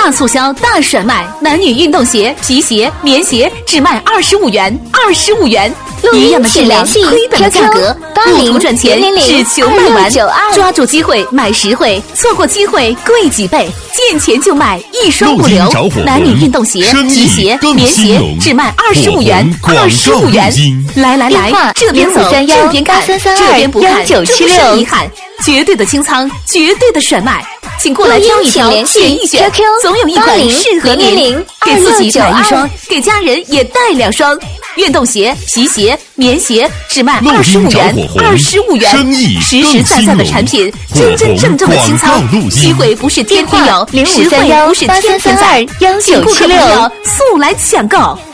大促销大甩卖，男女运动鞋、皮鞋、棉鞋只卖25元，25元。一样的质量，亏本的价格，不图赚钱，只求卖完。抓住机会买实惠，错过机会贵几倍。见钱就买，一双不留。男女运动鞋、皮鞋、棉鞋只卖25元，25元。来，这边走，这边看，这边不看，这不是遗憾。绝对的清仓，绝对的甩卖。请过来挑一挑，选一选，总有一款适合您。给自己买一双，给家人也带2双。运动鞋、皮鞋、棉鞋只卖25元，25元。实实在在的产品，真真正正的清仓。机会不是天天有，实惠不是天天在。请顾客朋友速来抢购。